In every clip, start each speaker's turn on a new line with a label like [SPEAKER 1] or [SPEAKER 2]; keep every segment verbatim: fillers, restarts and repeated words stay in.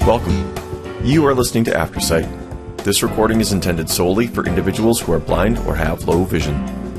[SPEAKER 1] Welcome. You are listening to Aftersight. This recording is intended solely for individuals who are blind or have low vision.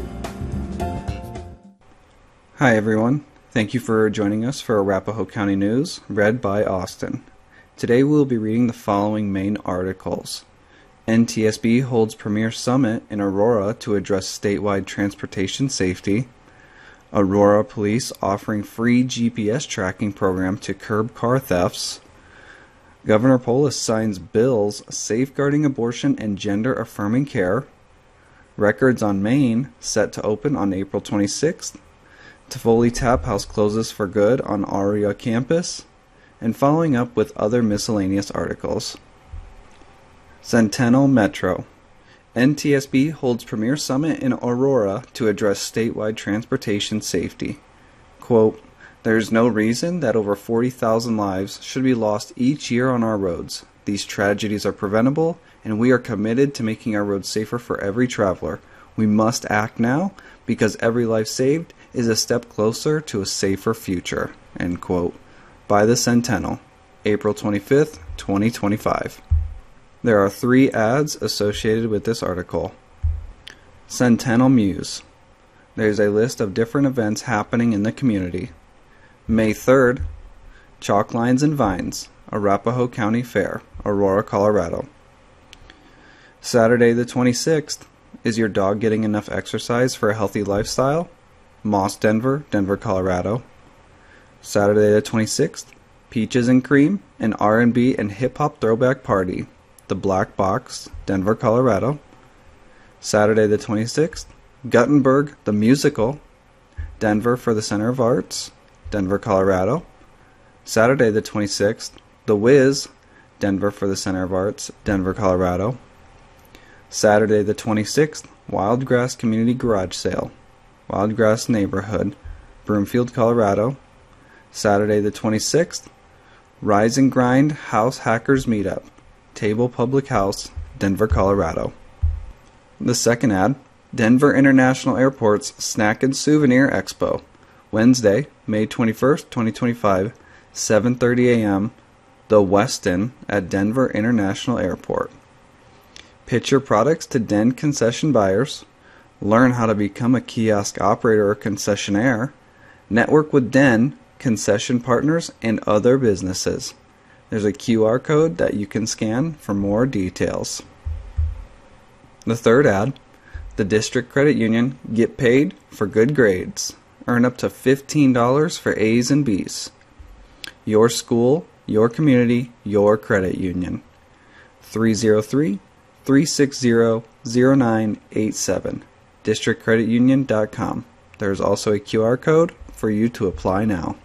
[SPEAKER 2] Hi everyone. Thank you for joining us for Arapahoe County News, read by Austin. Today we'll be reading the following main articles. N T S B holds premier summit in Aurora to address statewide transportation safety. Aurora Police offering free G P S tracking program to curb car thefts. Governor Polis signs bills safeguarding abortion and gender-affirming care. Records on Main set to open on April twenty-sixth. Tivoli Tap House closes for good on Aria campus. And following up with other miscellaneous articles. Centennial Metro. N T S B holds premier summit in Aurora to address statewide transportation safety. Quote, "There is no reason that over forty thousand lives should be lost each year on our roads. These tragedies are preventable, and we are committed to making our roads safer for every traveler. We must act now, because every life saved is a step closer to a safer future." End quote. By the Centennial, April twenty-fifth, twenty twenty-five. There are three ads associated with this article. Centennial Muse. There's a list of different events happening in the community. May third, Chalk Lines and Vines, Arapahoe County Fair, Aurora, Colorado. Saturday the twenty-sixth, Is Your Dog Getting Enough Exercise for a Healthy Lifestyle? Moss Denver, Denver, Colorado. Saturday the twenty-sixth, Peaches and Cream, an R and B and hip-hop throwback party, The Black Box, Denver, Colorado. Saturday the twenty-sixth, Guttenberg, the Musical, Denver for the Center of Arts, Denver, Colorado. Saturday the twenty-sixth, The Wiz, Denver for the Center of Arts, Denver, Colorado. Saturday the twenty-sixth, Wildgrass Community Garage Sale, Wildgrass Neighborhood, Broomfield, Colorado. Saturday the twenty-sixth, Rise and Grind House Hackers Meetup, Table Public House, Denver, Colorado. The second ad, Denver International Airport's Snack and Souvenir Expo, Wednesday, May twenty-first, twenty twenty-five, seven thirty a.m., The Westin at Denver International Airport. Pitch your products to Den concession buyers, learn how to become a kiosk operator or concessionaire, network with Den, concession partners, and other businesses. There's a Q R code that you can scan for more details. The third ad, the District Credit Union, Get Paid for Good Grades. Earn up to fifteen dollars for A's and B's. Your school, your community, your credit union. three oh three, three six zero, zero nine eight seven. district credit union dot com. There's also a Q R code for you to apply now.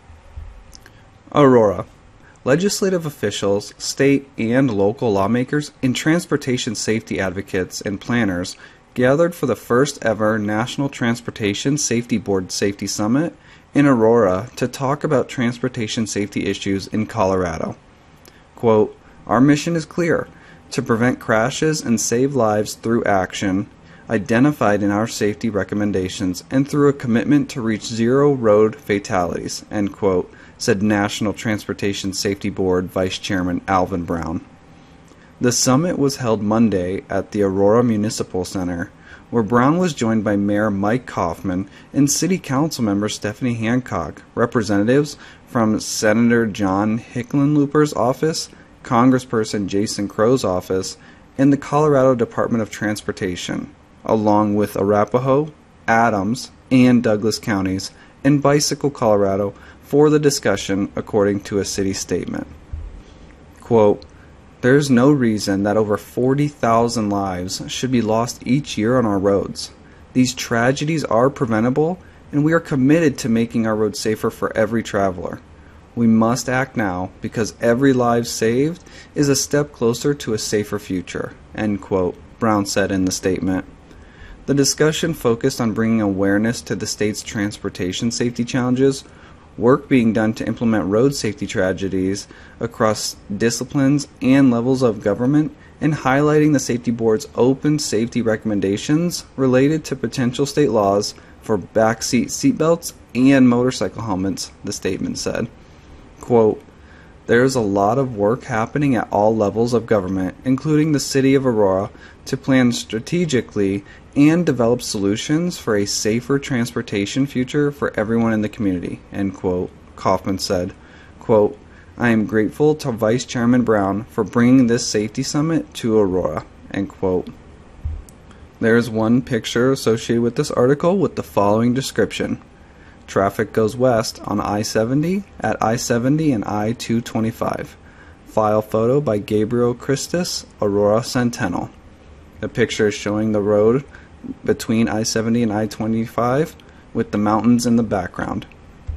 [SPEAKER 2] Aurora. Legislative officials, state and local lawmakers, and transportation safety advocates and planners gathered for the first ever National Transportation Safety Board Safety Summit in Aurora to talk about transportation safety issues in Colorado. Quote, "Our mission is clear, to prevent crashes and save lives through action identified in our safety recommendations and through a commitment to reach zero road fatalities," end quote, said National Transportation Safety Board Vice Chairman Alvin Brown. The summit was held Monday at the Aurora Municipal Center, where Brown was joined by Mayor Mike Kaufman and City Council member Stephanie Hancock, representatives from Senator John Hickenlooper's office, Congressperson Jason Crow's office, and the Colorado Department of Transportation, along with Arapahoe, Adams, and Douglas counties, and Bicycle Colorado for the discussion, according to a city statement. Quote, "There's no reason that over forty thousand lives should be lost each year on our roads. These tragedies are preventable, and we are committed to making our roads safer for every traveler. We must act now, because every life saved is a step closer to a safer future," end quote, Brown said in the statement. The discussion focused on bringing awareness to the state's transportation safety challenges, work being done to implement road safety tragedies across disciplines and levels of government, and highlighting the Safety Board's open safety recommendations related to potential state laws for backseat seatbelts and motorcycle helmets, the statement said. Quote, There is a lot of work happening at all levels of government, including the City of Aurora, to plan strategically and develop solutions for a safer transportation future for everyone in the community, end quote. Kaufman said, quote, I am grateful to Vice Chairman Brown for bringing this safety summit to Aurora, end quote. There is one picture associated with this article with the following description. Traffic goes west on I seventy at I seventy and I two twenty-five. File photo by Gabriel Christus, Aurora Centennial. The picture is showing the road between I seventy and I twenty-five with the mountains in the background.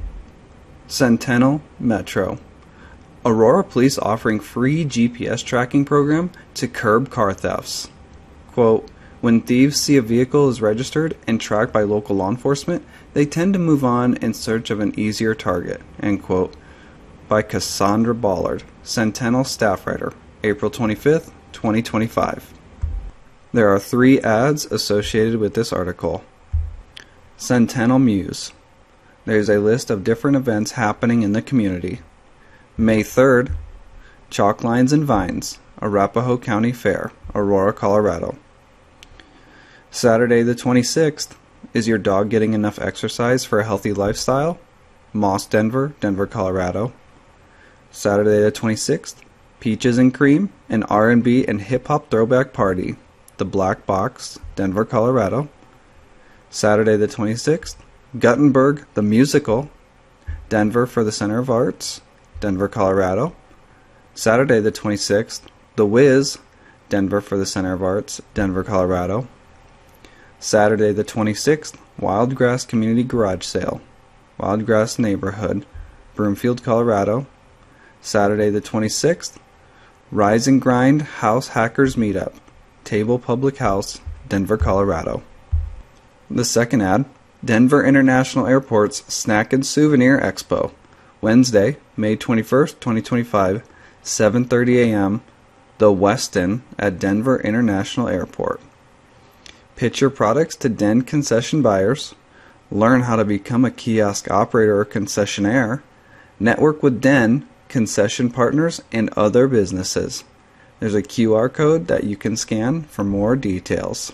[SPEAKER 2] Centennial Metro. Aurora Police offering free G P S tracking program to curb car thefts. Quote, when thieves see a vehicle is registered and tracked by local law enforcement, they tend to move on in search of an easier target, end quote. By Cassandra Ballard, Centennial staff writer, April twenty-fifth, twenty twenty-five. There are three ads associated with this article. Centennial Muse. There's a list of different events happening in the community. May third, Chalk Lines and Vines, Arapahoe County Fair, Aurora, Colorado. Saturday the twenty-sixth, is your dog getting enough exercise for a healthy lifestyle? Moss Denver, Denver, Colorado. Saturday the twenty-sixth, Peaches and Cream, an R and B and hip-hop throwback party, The Black Box, Denver, Colorado. Saturday the twenty-sixth, Guttenberg, the Musical, Denver for the Center of Arts, Denver, Colorado. Saturday the twenty-sixth, The Wiz, Denver for the Center of Arts, Denver, Colorado. Saturday the twenty-sixth, Wildgrass Community Garage Sale, Wildgrass Neighborhood, Broomfield, Colorado. Saturday the twenty-sixth, Rise and Grind House Hackers Meetup, Table Public House, Denver, Colorado. The second ad, Denver International Airport's Snack and Souvenir Expo, Wednesday, May twenty-first, twenty twenty-five, seven thirty a.m., The Westin at Denver International Airport. Pitch your products to Den concession buyers, learn how to become a kiosk operator or concessionaire, network with Den, concession partners, and other businesses. There's a Q R code that you can scan for more details.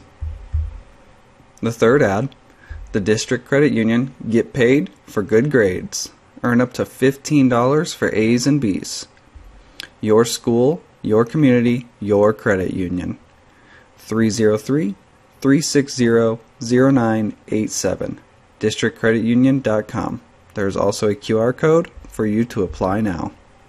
[SPEAKER 2] The third ad, the District Credit Union, get paid for good grades. Earn up to fifteen dollars for A's and B's. Your school, your community, your credit union. three oh three, three six zero, zero nine eight seven. district credit union dot com. There's also a Q R code for you to apply now.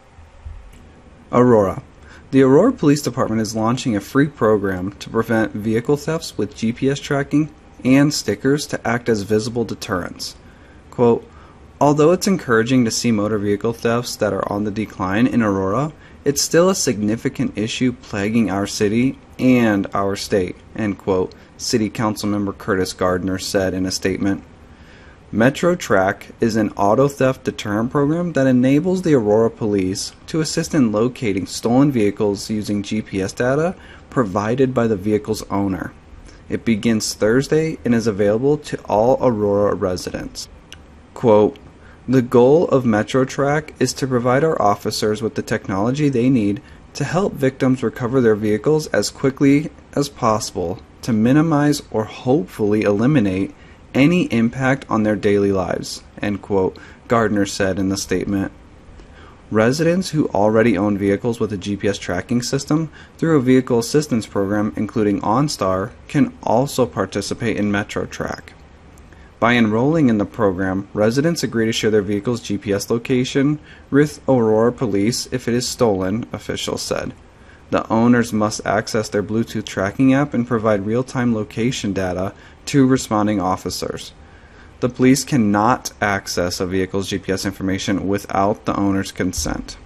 [SPEAKER 2] Aurora. The Aurora Police Department is launching a free program to prevent vehicle thefts with G P S tracking and stickers to act as visible deterrents. Quote, although it's encouraging to see motor vehicle thefts that are on the decline in Aurora, it's still a significant issue plaguing our city and our state, end quote, City Council Member Curtis Gardner said in a statement. MetroTrack is an auto theft deterrent program that enables the Aurora Police to assist in locating stolen vehicles using G P S data provided by the vehicle's owner. It begins Thursday and is available to all Aurora residents. Quote, the goal of MetroTrack is to provide our officers with the technology they need to help victims recover their vehicles as quickly as possible to minimize or hopefully eliminate any impact on their daily lives, end quote, Gardner said in the statement. Residents who already own vehicles with a G P S tracking system through a vehicle assistance program including OnStar can also participate in MetroTrack. By enrolling in the program, residents agree to share their vehicle's G P S location with Aurora Police if it is stolen, officials said. The owners must access their Bluetooth tracking app and provide real-time location data to responding officers. The police cannot access a vehicle's G P S information without the owner's consent.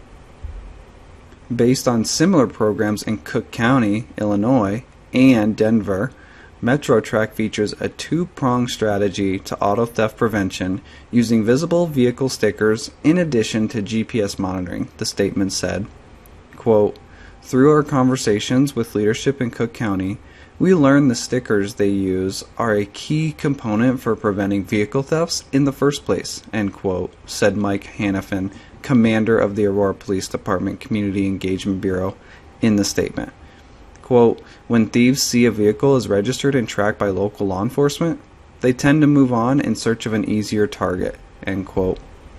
[SPEAKER 2] Based on similar programs in Cook County, Illinois, and Denver, MetroTrack features a two-pronged strategy to auto theft prevention using visible vehicle stickers in addition to G P S monitoring, the statement said. Quote, through our conversations with leadership in Cook County, We learned the stickers they use are a key component for preventing vehicle thefts in the first place, end quote, said Mike Hanifin, commander of the Aurora Police Department Community Engagement Bureau, in the statement. Quote, when thieves see a vehicle is registered and tracked by local law enforcement, they tend to move on in search of an easier target, end quote.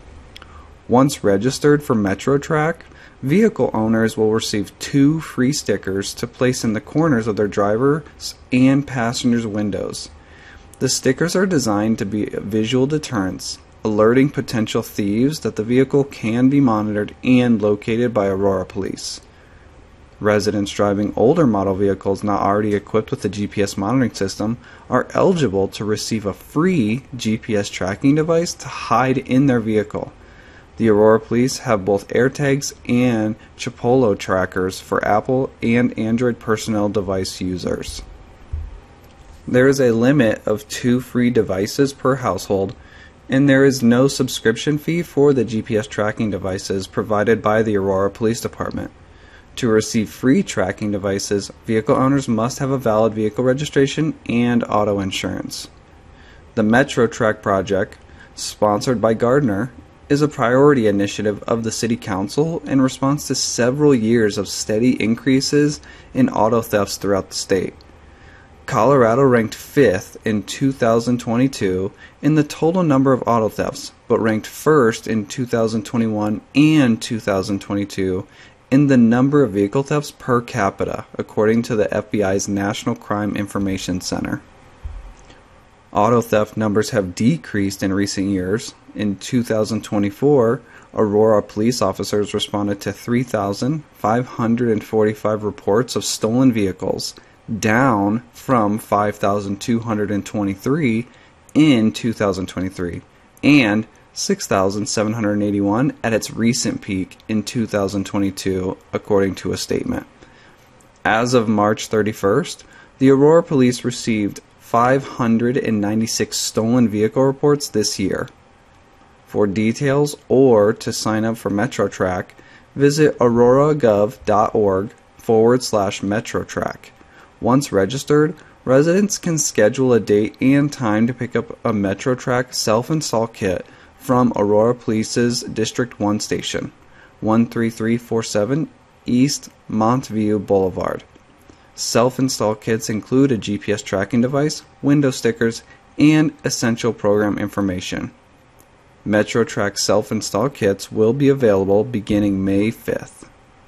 [SPEAKER 2] Once registered for MetroTrack, vehicle owners will receive two free stickers to place in the corners of their driver's and passengers' windows. The stickers are designed to be visual deterrents, alerting potential thieves that the vehicle can be monitored and located by Aurora Police. Residents driving older model vehicles not already equipped with a G P S monitoring system are eligible to receive a free G P S tracking device to hide in their vehicle. The Aurora Police have both AirTags and Chipolo trackers for Apple and Android personnel device users. There is a limit of two free devices per household, and there is no subscription fee for the G P S tracking devices provided by the Aurora Police Department. To receive free tracking devices, vehicle owners must have a valid vehicle registration and auto insurance. The MetroTrack project, sponsored by Gardner, is a priority initiative of the City Council in response to several years of steady increases in auto thefts throughout the state. Colorado ranked fifth in two thousand twenty-two in the total number of auto thefts, but ranked first in two thousand twenty-one and two thousand twenty-two in the number of vehicle thefts per capita, according to the F B I's National Crime Information Center. Auto theft numbers have decreased in recent years. In two thousand twenty-four, Aurora police officers responded to three thousand five hundred forty-five reports of stolen vehicles, down from five thousand two hundred twenty-three in two thousand twenty-three, and six thousand seven hundred eighty-one at its recent peak in two thousand twenty-two, according to a statement. As of March thirty-first, the Aurora Police received five hundred ninety-six stolen vehicle reports this year. For details or to sign up for MetroTrack, visit auroragov.org forward slash MetroTrack. Once registered, residents can schedule a date and time to pick up a MetroTrack self-install kit from Aurora Police's District one station, one three three four seven East Montview Boulevard. Self-install kits include a G P S tracking device, window stickers, and essential program information. MetroTrack self-install kits will be available beginning May fifth.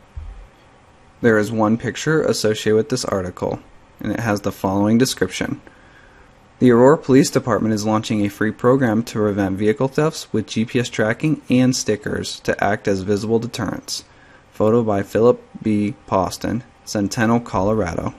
[SPEAKER 2] There is one picture associated with this article, and it has the following description. The Aurora Police Department is launching a free program to prevent vehicle thefts with G P S tracking and stickers to act as visible deterrents. Photo by Philip B. Poston, Centennial, Colorado.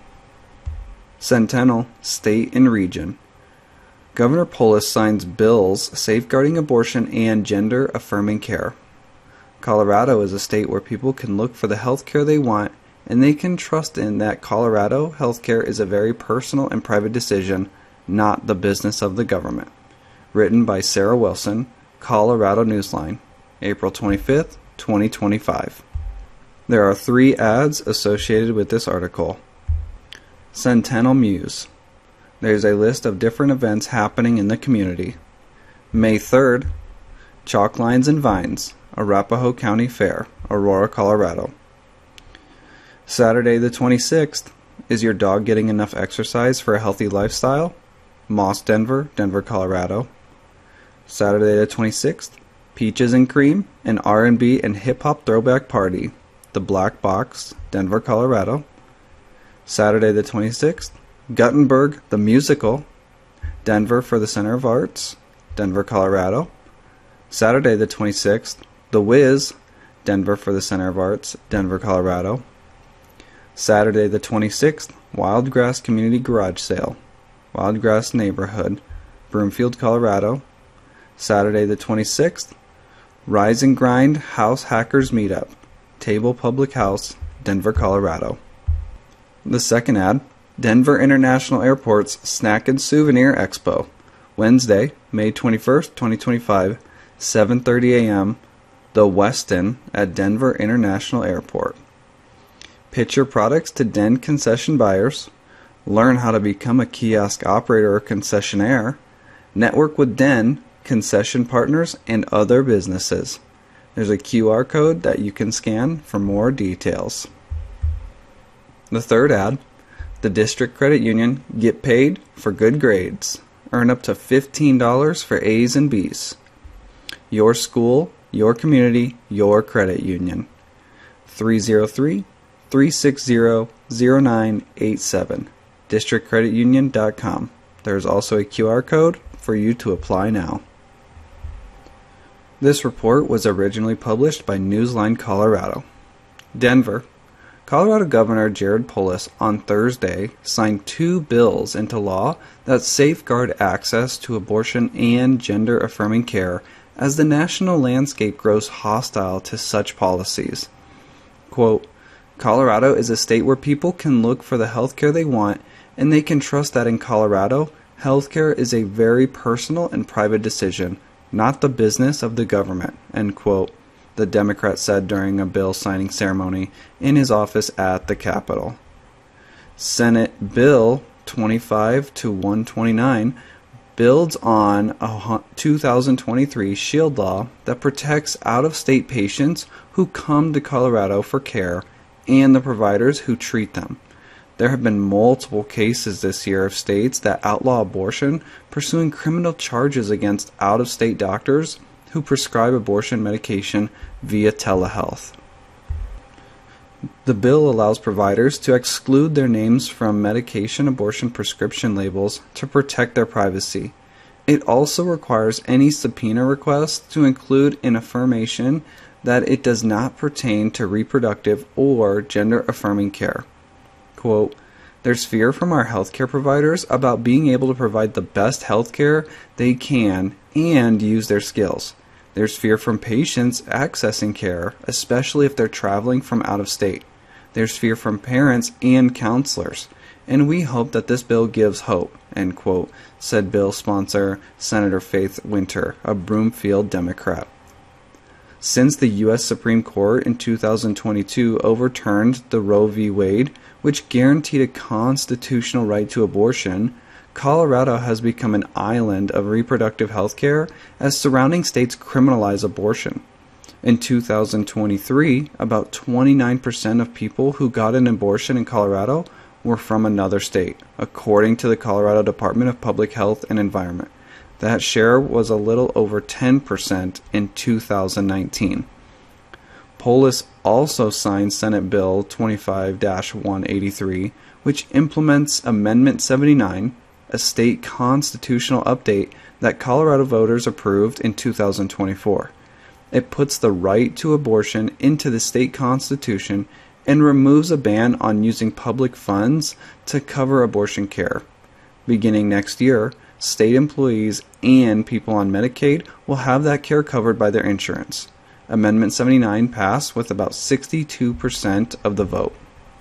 [SPEAKER 2] Centennial, State and Region. Governor Polis signs bills safeguarding abortion and gender-affirming care. Colorado is a state where people can look for the health care they want, and they can trust in that Colorado health care is a very personal and private decision, not the business of the government. Written by Sarah Wilson, Colorado Newsline, April twenty-fifth, twenty twenty-five. There are three ads associated with this article. Centennial Muse. There's a list of different events happening in the community. May third, Chalk Lines and Vines, Arapahoe County Fair, Aurora, Colorado. Saturday the twenty-sixth, is your dog getting enough exercise for a healthy lifestyle? Moss Denver, Denver, Colorado. Saturday the twenty-sixth, Peaches and Cream, an R and B and hip-hop throwback party, The Black Box, Denver, Colorado. Saturday the twenty-sixth, Guttenberg, the Musical, Denver for the Center of Arts, Denver, Colorado. Saturday the twenty-sixth, The Wiz, Denver for the Center of Arts, Denver, Colorado. Saturday the twenty-sixth, Wildgrass Community Garage Sale, Wildgrass Neighborhood, Broomfield, Colorado. Saturday the twenty-sixth, Rise and Grind House Hackers Meetup, Table Public House, Denver, Colorado. The second ad, Denver International Airport's Snack and Souvenir Expo, Wednesday, May twenty-first, twenty twenty-five, seven thirty a.m., The Westin at Denver International Airport. Pitch your products to Den concession buyers, Learn how to become a kiosk operator or concessionaire. Network with D E N, concession partners, and other businesses. There's a Q R code that you can scan for more details. The third ad, the District Credit Union, get paid for good grades. Earn up to fifteen dollars for A's and B's. Your school, your community, your credit union. three oh three, three six zero, zero nine eight seven. district credit union dot com. There's also a Q R code for you to apply now. This report was originally published by Newsline Colorado. Denver. Colorado Governor Jared Polis on Thursday signed two bills into law that safeguard access to abortion and gender-affirming care as the national landscape grows hostile to such policies. Quote, Colorado is a state where people can look for the health care they want, and they can trust that in Colorado, healthcare is a very personal and private decision, not the business of the government, end quote, the Democrat said during a bill signing ceremony in his office at the Capitol. Senate Bill twenty-five to one twenty-nine builds on a two thousand twenty-three SHIELD law that protects out-of-state patients who come to Colorado for care and the providers who treat them. There have been multiple cases this year of states that outlaw abortion, pursuing criminal charges against out-of-state doctors who prescribe abortion medication via telehealth. The bill allows providers to exclude their names from medication abortion prescription labels to protect their privacy. It also requires any subpoena request to include an affirmation that it does not pertain to reproductive or gender-affirming care. Quote, there's fear from our healthcare providers about being able to provide the best healthcare they can and use their skills. There's fear from patients accessing care, especially if they're traveling from out of state. There's fear from parents and counselors. And we hope that this bill gives hope, end quote, said bill sponsor Senator Faith Winter, a Broomfield Democrat. Since the U S Supreme Court in two thousand twenty-two overturned the Roe v. Wade, which guaranteed a constitutional right to abortion, Colorado has become an island of reproductive health care as surrounding states criminalize abortion. In two thousand twenty-three, about twenty-nine percent of people who got an abortion in Colorado were from another state, according to the Colorado Department of Public Health and Environment. That share was a little over ten percent in two thousand nineteen. Polis also signed Senate Bill twenty-five dash one eighty-three, which implements Amendment seventy-nine, a state constitutional update that Colorado voters approved in two thousand twenty-four. It puts the right to abortion into the state constitution and removes a ban on using public funds to cover abortion care. Beginning next year, state employees and people on Medicaid will have that care covered by their insurance. Amendment seventy-nine passed with about sixty-two percent of the vote.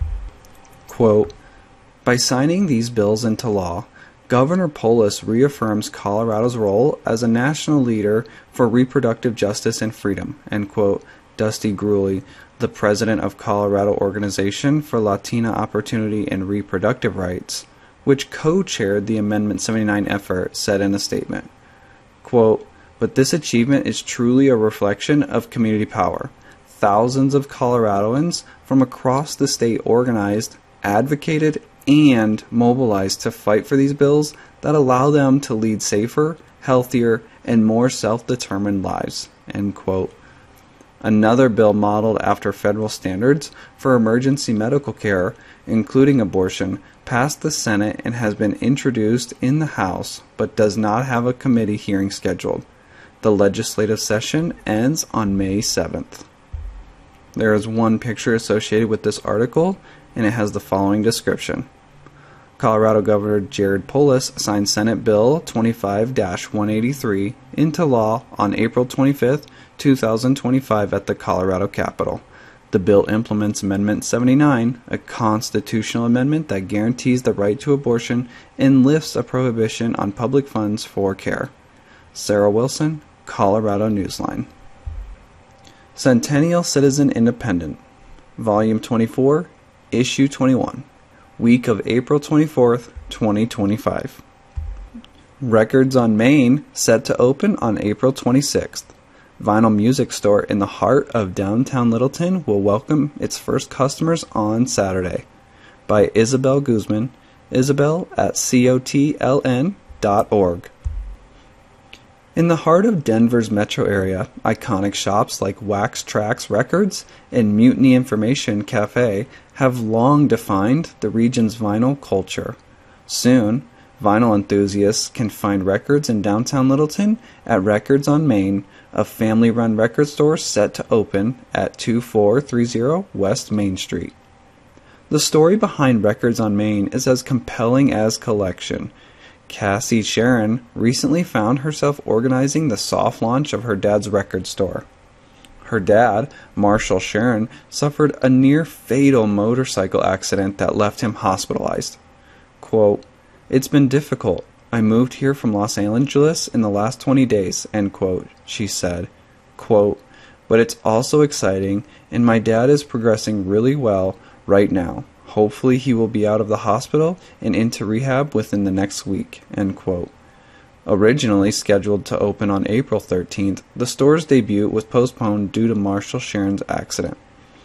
[SPEAKER 2] Quote, by signing these bills into law, Governor Polis reaffirms Colorado's role as a national leader for reproductive justice and freedom, end quote, Dusty Grewley, the president of Colorado Organization for Latina Opportunity and Reproductive Rights, which co-chaired the Amendment seventy-nine effort, said in a statement. Quote, but this achievement is truly a reflection of community power. Thousands of Coloradoans from across the state organized, advocated, and mobilized to fight for these bills that allow them to lead safer, healthier, and more self-determined lives, end quote. Another bill modeled after federal standards for emergency medical care, including abortion, passed the Senate and has been introduced in the House, but does not have a committee hearing scheduled. The legislative session ends on May seventh. There is one picture associated with this article, and it has the following description. Colorado Governor Jared Polis signed Senate Bill twenty-five dash one eighty-three into law on April twenty-fifth, two thousand twenty-five at the Colorado Capitol. The bill implements Amendment seventy-nine, a constitutional amendment that guarantees the right to abortion and lifts a prohibition on public funds for care. Sarah Wilson, Colorado Newsline. Centennial Citizen Independent, Volume twenty-four, Issue twenty-one. week of April twenty-fourth, twenty twenty-five. Records on Main set to open on April twenty-sixth. Vinyl Music Store in the heart of downtown Littleton will welcome its first customers on Saturday. By Isabel Guzman, Isabel at cotln dot org. In the heart of Denver's metro area, iconic shops like Wax Trax Records and Mutiny Information Cafe have long defined the region's vinyl culture. Soon, vinyl enthusiasts can find records in downtown Littleton at Records on Main, a family-run record store set to open at two four three zero West Main Street. The story behind Records on Main is as compelling as collection. Cassie Sharon recently found herself organizing the soft launch of her dad's record store. Her dad, Marshall Sharon, suffered a near-fatal motorcycle accident that left him hospitalized. Quote, "It's been difficult. I moved here from Los Angeles in the last twenty days, end quote, she said. Quote, "But it's also exciting, and my dad is progressing really well right now. Hopefully he will be out of the hospital and into rehab within the next week," end quote. Originally scheduled to open on April thirteenth, the store's debut was postponed due to Marshall Sharon's accident.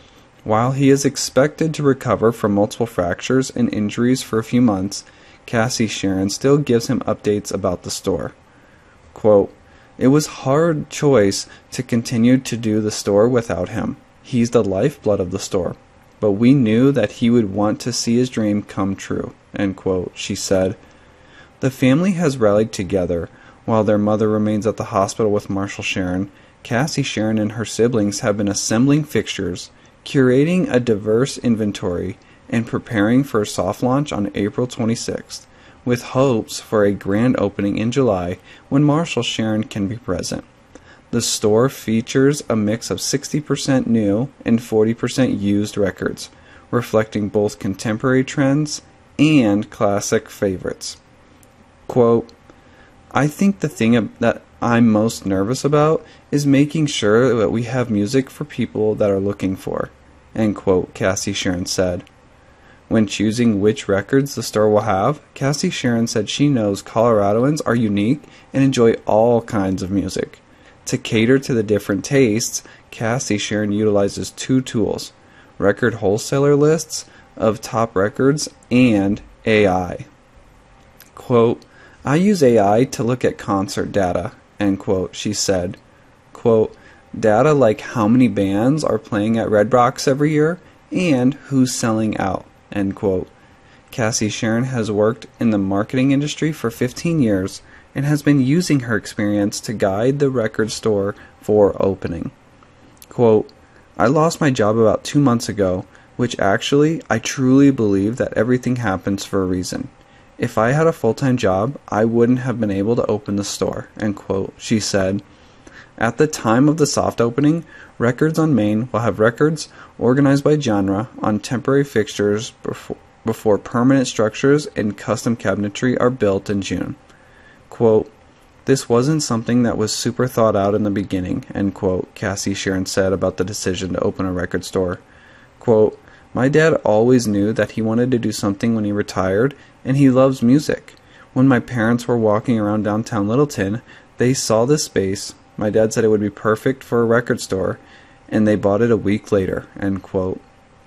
[SPEAKER 2] While he is expected to recover from multiple fractures and injuries for a few months, Cassie Sharon still gives him updates about the store. Quote, "It was a hard choice to continue to do the store without him. He's the lifeblood of the store. But we knew that he would want to see his dream come true," end quote, she said. The family has rallied together. While their mother remains at the hospital with Marshall Sharon, Cassie Sharon and her siblings have been assembling fixtures, curating a diverse inventory, and preparing for a soft launch on April twenty-sixth, with hopes for a grand opening in July when Marshall Sharon can be present. The store features a mix of sixty percent new and forty percent used records, reflecting both contemporary trends and classic favorites. Quote, "I think the thing that I'm most nervous about is making sure that we have music for people that are looking for," end quote, Cassie Sharon said. When choosing which records the store will have, Cassie Sharon said she knows Coloradoans are unique and enjoy all kinds of music. To cater to the different tastes, Cassie Sharon utilizes two tools: record wholesaler lists of top records and A I. Quote, "I use A I to look at concert data," end quote, she said. Quote, "Data like how many bands are playing at Red Rocks every year and who's selling out," end quote. Cassie Sharon has worked in the marketing industry for fifteen years and has been using her experience to guide the record store for opening. Quote, "I lost my job about two months ago, which actually I truly believe that everything happens for a reason. If I had a full-time job, I wouldn't have been able to open the store," end quote, she said. At the time of the soft opening, Records on Main will have records organized by genre on temporary fixtures before, before permanent structures and custom cabinetry are built in June. Quote, "This wasn't something that was super thought out in the beginning," end quote, Cassie Sharon said about the decision to open a record store. Quote, "My dad always knew that he wanted to do something when he retired, and he loves music. When my parents were walking around downtown Littleton, they saw this space. My dad said it would be perfect for a record store, and they bought it a week later," end quote.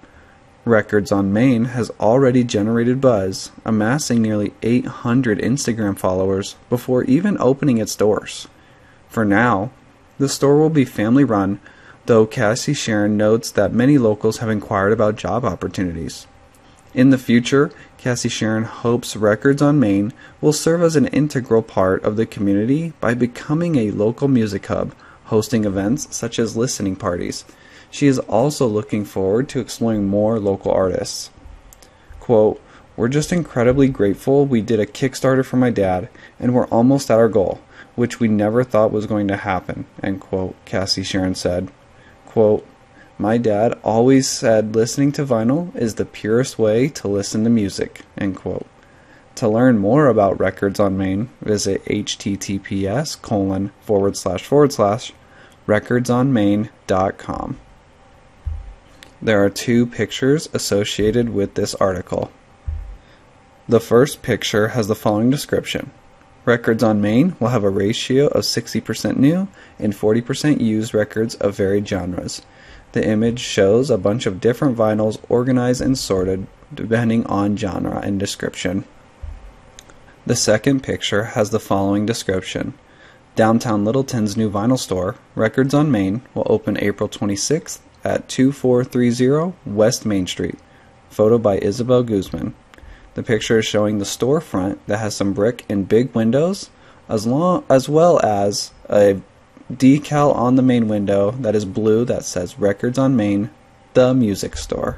[SPEAKER 2] Records on Main has already generated buzz, amassing nearly eight hundred Instagram followers before even opening its doors. For now, the store will be family-run, though Cassie Sharon notes that many locals have inquired about job opportunities. In the future, Cassie Sharon hopes Records on Main will serve as an integral part of the community by becoming a local music hub, hosting events such as listening parties. She is also looking forward to exploring more local artists. Quote, "We're just incredibly grateful we did a Kickstarter for my dad, and we're almost at our goal, which we never thought was going to happen," end quote, Cassie Sharon said. Quote, "My dad always said listening to vinyl is the purest way to listen to music," end quote. To learn more about Records on Main, visit https colon forward slash forward slash recordsonmain dot com. There are two pictures associated with this article. The first picture has the following description. Records on Main will have a ratio of sixty percent new and forty percent used records of varied genres. The image shows a bunch of different vinyls organized and sorted depending on genre and description. The second picture has the following description. Downtown Littleton's new vinyl store, Records on Main, will open April twenty-sixth at two four three zero West Main Street. Photo by Isabel Guzman. The picture is showing the storefront that has some brick and big windows, as long as well as a decal on the main window that is blue that says Records on Main, the music store.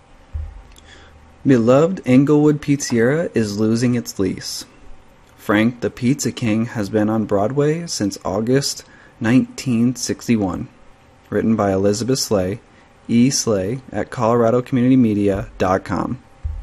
[SPEAKER 2] Beloved Englewood Pizzeria is losing its lease. Frank the Pizza King has been on Broadway since August nineteen sixty-one. Written by Elizabeth Slay, E. Slay at colorado community media dot com.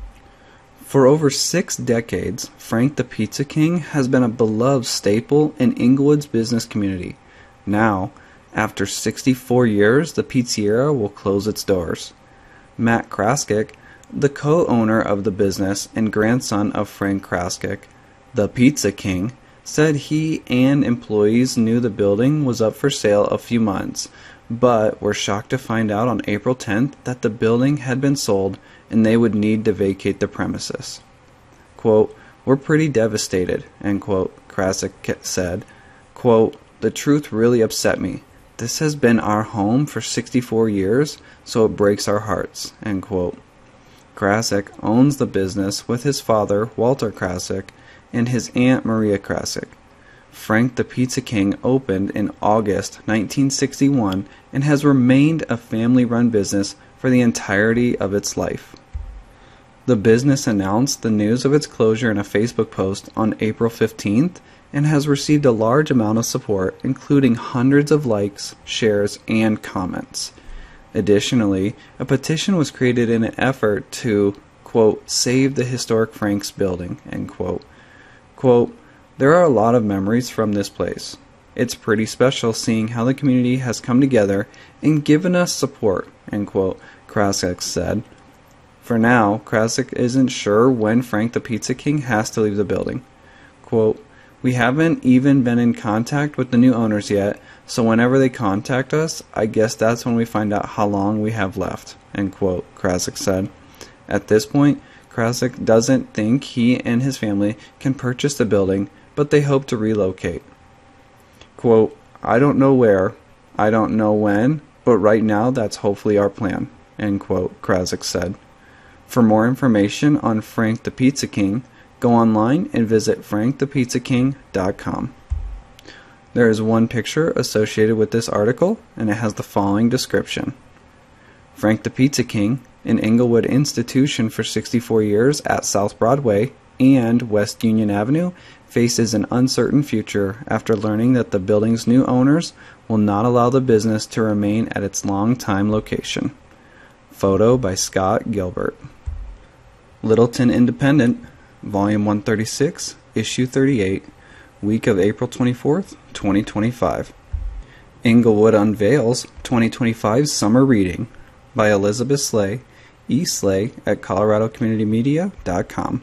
[SPEAKER 2] For over six decades, Frank the Pizza King has been a beloved staple in Englewood's business community. Now, after sixty-four years, the pizzeria will close its doors. Matt Kraskic, the co-owner of the business and grandson of Frank Kraskic, the Pizza King, said he and employees knew the building was up for sale a few months, but were shocked to find out on April tenth that the building had been sold and they would need to vacate the premises. Quote, "We're pretty devastated," end quote, Kraskic said. Quote, "The truth really upset me. This has been our home for sixty-four years, so it breaks our hearts," end quote. Kraskic owns the business with his father, Walter Kraskic, and his aunt, Maria Kraskic. Frank the Pizza King opened in August nineteen sixty-one and has remained a family-run business for the entirety of its life. The business announced the news of its closure in a Facebook post on April fifteenth and has received a large amount of support, including hundreds of likes, shares, and comments. Additionally, a petition was created in an effort to, quote, "save the historic Frank's building," end quote. Quote, "There are a lot of memories from this place. It's pretty special seeing how the community has come together and given us support," end quote, Kraskic said. For now, Kraskic isn't sure when Frank the Pizza King has to leave the building. Quote, "We haven't even been in contact with the new owners yet, so whenever they contact us, I guess that's when we find out how long we have left," end quote, Kraskic said. At this point, Kraskic doesn't think he and his family can purchase the building, but they hope to relocate. Quote, "I don't know where, I don't know when, but right now that's hopefully our plan," end quote, Kraskic said. For more information on Frank the Pizza King, go online and visit frank the pizza king dot com. There is one picture associated with this article, and it has the following description. Frank the Pizza King, an Englewood institution for sixty-four years at South Broadway and West Union Avenue, faces an uncertain future after learning that the building's new owners will not allow the business to remain at its long-time location. Photo by Scott Gilbert. Littleton Independent, Volume one thirty-six, Issue thirty-eight, week of April twenty-fourth, twenty twenty-five. Englewood unveils twenty twenty-five Summer Reading by Elizabeth Slay, E. Slay at colorado community media dot com.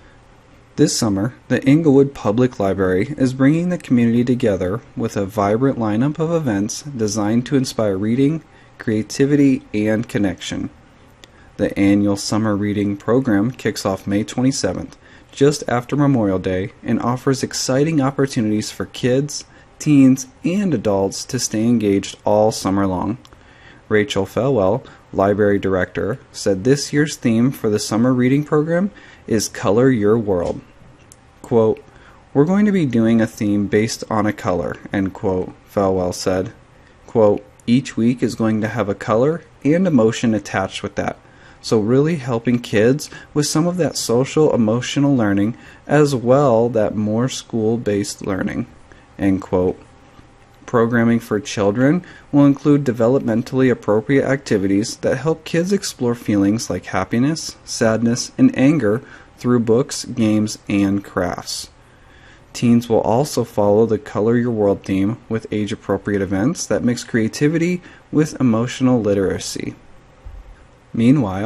[SPEAKER 2] This summer, the Englewood Public Library is bringing the community together with a vibrant lineup of events designed to inspire reading, creativity, and connection. The annual Summer Reading program kicks off May twenty-seventh, just after Memorial Day, and offers exciting opportunities for kids, teens, and adults to stay engaged all summer long. Rachel Felwell, Library Director, said this year's theme for the Summer Reading program is Color Your World. Quote, "We're going to be doing a theme based on a color," end quote, Felwell said. Quote, "Each week is going to have a color and emotion attached with that. So really helping kids with some of that social emotional learning as well that more school-based learning," end quote. Programming for children will include developmentally appropriate activities that help kids explore feelings like happiness, sadness, and anger through books, games, and crafts. Teens will also follow the Color Your World theme with age-appropriate events that mix creativity with emotional literacy. Meanwhile,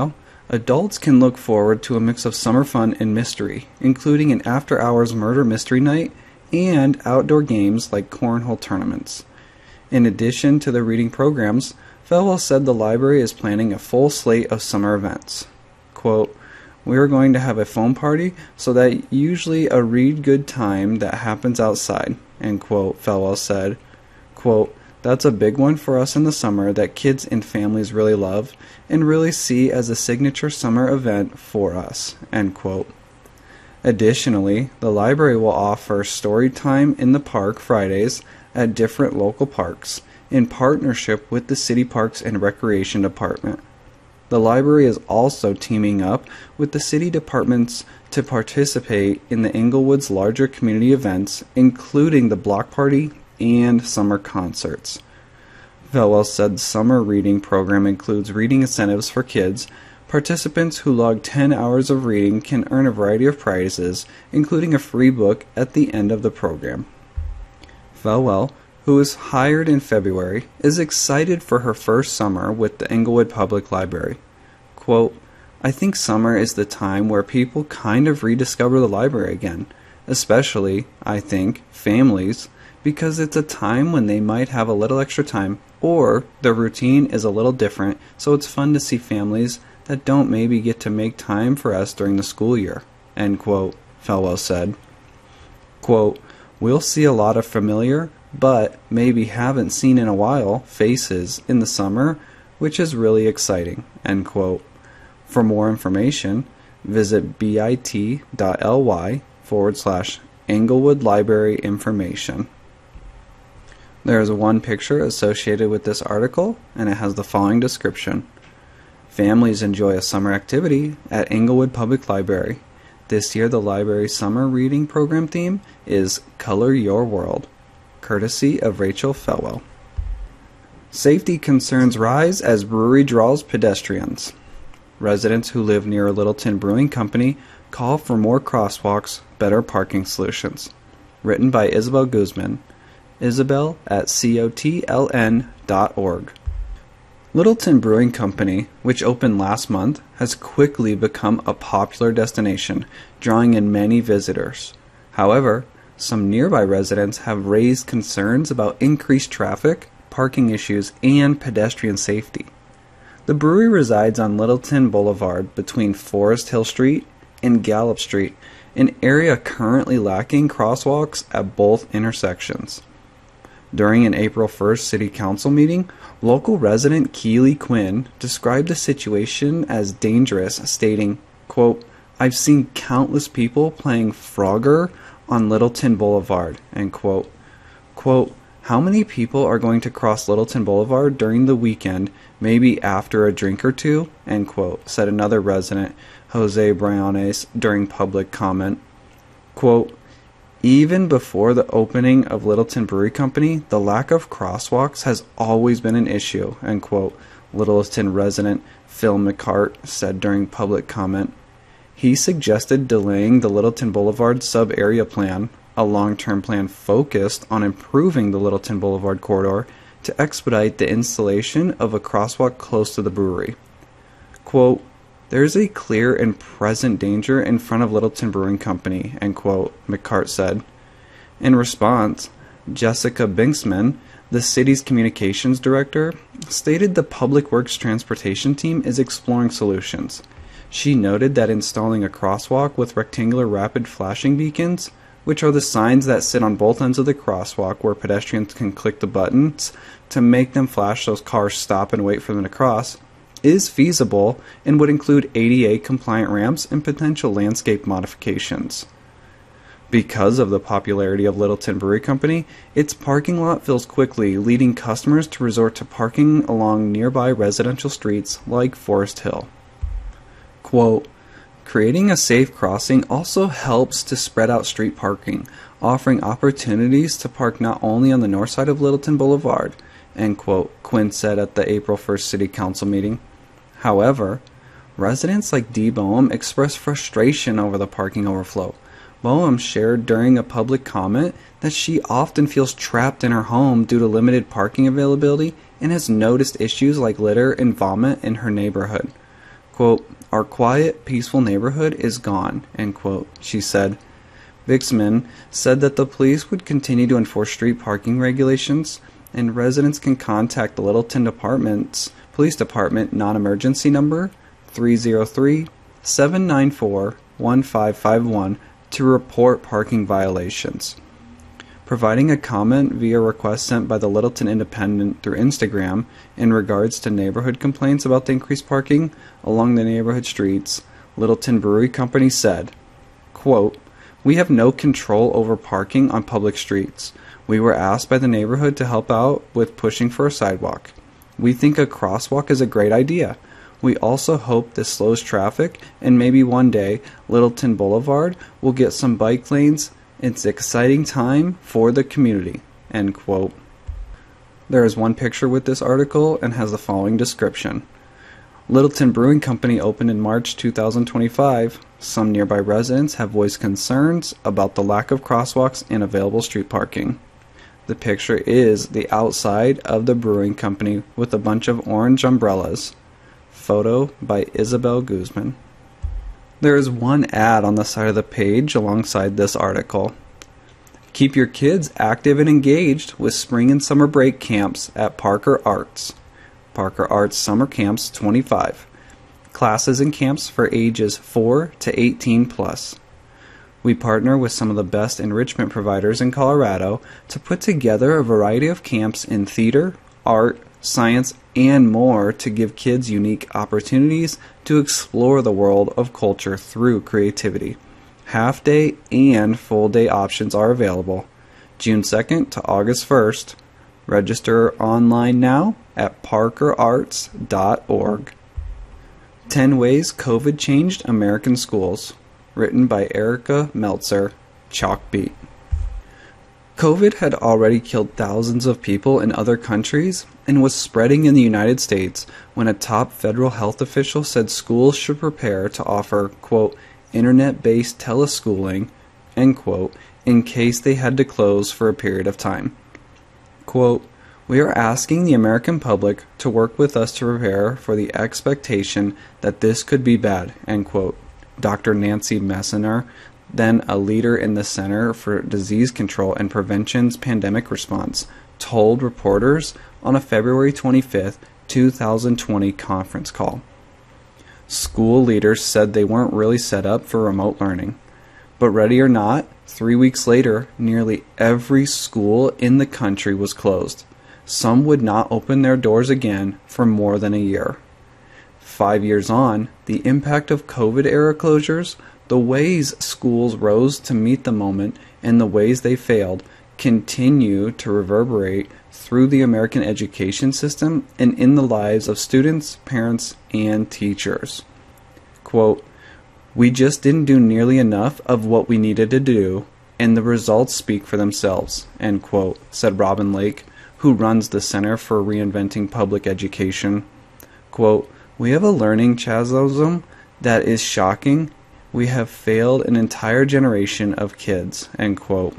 [SPEAKER 2] Adults can look forward to a mix of summer fun and mystery, including an after-hours murder mystery night and outdoor games like cornhole tournaments. In addition to the reading programs, Felwell said the library is planning a full slate of summer events. Quote, "We are going to have a foam party, so that usually a read good time that happens outside," end quote, Felwell said. Quote, "That's a big one for us in the summer that kids and families really love and really see as a signature summer event for us," end quote. Additionally, the library will offer story time in the park Fridays at different local parks in partnership with the City Parks and Recreation Department. The library is also teaming up with the city departments to participate in the Englewood's larger community events, including the block party and summer concerts. Felwell said the summer reading program includes reading incentives for kids. Participants who log ten hours of reading can earn a variety of prizes, including a free book at the end of the program. Felwell, who was hired in February, is excited for her first summer with the Englewood Public Library. Quote, "I think summer is the time where people kind of rediscover the library again, especially, I think, families, because it's a time when they might have a little extra time, or their routine is a little different, so it's fun to see families that don't maybe get to make time for us during the school year," end quote, Felwell said. Quote, "We'll see a lot of familiar, but maybe haven't seen in a while, faces in the summer, which is really exciting," end quote. For more information, visit bit.ly forward slash Englewood Library Information. There is one picture associated with this article, and it has the following description. Families enjoy a summer activity at Englewood Public Library. This year, the library's summer reading program theme is Color Your World, courtesy of Rachel Felwell. Safety concerns rise as brewery draws pedestrians. Residents who live near Littleton Brewing Company call for more crosswalks, better parking solutions. Written by Isabel Guzman. Isabel at cotln dot org. Littleton Brewing Company, which opened last month, has quickly become a popular destination, drawing in many visitors. However, some nearby residents have raised concerns about increased traffic, parking issues, and pedestrian safety. The brewery resides on Littleton Boulevard between Forest Hill Street and Gallup Street, an area currently lacking crosswalks at both intersections. During an April first City Council meeting, local resident Keely Quinn described the situation as dangerous, stating, quote, "I've seen countless people playing Frogger on Littleton Boulevard," end quote. Quote, "How many people are going to cross Littleton Boulevard during the weekend, maybe after a drink or two?" end quote, said another resident, Jose Briones, during public comment. Quote, "Even before the opening of Littleton Brewery Company, the lack of crosswalks has always been an issue," end quote, Littleton resident Phil McCart said during public comment. He suggested delaying the Littleton Boulevard sub-area plan, a long-term plan focused on improving the Littleton Boulevard corridor, to expedite the installation of a crosswalk close to the brewery. Quote, "There is a clear and present danger in front of Littleton Brewing Company," end quote, McCart said. In response, Jessica Binksman, the city's communications director, stated the Public Works Transportation team is exploring solutions. She noted that installing a crosswalk with rectangular rapid flashing beacons, which are the signs that sit on both ends of the crosswalk where pedestrians can click the buttons to make them flash so cars stop and wait for them to cross, is feasible and would include A D A-compliant ramps and potential landscape modifications. Because of the popularity of Littleton Brewery Company, its parking lot fills quickly, leading customers to resort to parking along nearby residential streets like Forest Hill. Quote, "Creating a safe crossing also helps to spread out street parking, offering opportunities to park not only on the north side of Littleton Boulevard," end quote, Quinn said at the April first City Council meeting. However, residents like Dee Boehm expressed frustration over the parking overflow. Boehm shared during a public comment that she often feels trapped in her home due to limited parking availability and has noticed issues like litter and vomit in her neighborhood. Quote, Our quiet, peaceful neighborhood is gone, end quote, she said. Vixman said that the police would continue to enforce street parking regulations, and residents can contact the Littleton Department's Police Department non-emergency number three oh three, seven nine four, one five five one to report parking violations. Providing a comment via request sent by the Littleton Independent through Instagram in regards to neighborhood complaints about the increased parking along the neighborhood streets, Littleton Brewery Company said, quote, "We have no control over parking on public streets. We were asked by the neighborhood to help out with pushing for a sidewalk. We think a crosswalk is a great idea. We also hope this slows traffic, and maybe one day Littleton Boulevard will get some bike lanes. It's an exciting time for the community," end quote. There is one picture with this article and has the following description. Littleton Brewing Company opened in March two thousand twenty-five. Some nearby residents have voiced concerns about the lack of crosswalks and available street parking. The picture is the outside of the brewing company with a bunch of orange umbrellas. Photo by Isabel Guzman. There is one ad on the side of the page alongside this article. Keep your kids active and engaged with spring and summer break camps at Parker Arts. Parker Arts Summer Camps twenty-five. Classes and camps for ages four to eighteen plus. We partner with some of the best enrichment providers in Colorado to put together a variety of camps in theater, art, science, and more to give kids unique opportunities to explore the world of culture through creativity. Half-day and full-day options are available. June second to August first. Register online now at parker arts dot org. ten Ways COVID Changed American Schools. Written by Erica Meltzer, Chalkbeat. COVID had already killed thousands of people in other countries and was spreading in the United States when a top federal health official said schools should prepare to offer, quote, internet-based teleschooling, end quote, in case they had to close for a period of time. Quote, "We are asking the American public to work with us to prepare for the expectation that this could be bad," end quote. Doctor Nancy Messner, then a leader in the Center for Disease Control and Prevention's pandemic response, told reporters on a February twenty-fifth, two thousand twenty conference call. School leaders said they weren't really set up for remote learning. But ready or not, three weeks later, nearly every school in the country was closed. Some would not open their doors again for more than a year. Five years on, the impact of COVID-era closures, the ways schools rose to meet the moment, and the ways they failed continue to reverberate through the American education system and in the lives of students, parents, and teachers. Quote, "We just didn't do nearly enough of what we needed to do, and the results speak for themselves," end quote, said Robin Lake, who runs the Center for Reinventing Public Education. Quote, "We have a learning chasm that is shocking. We have failed an entire generation of kids," end quote.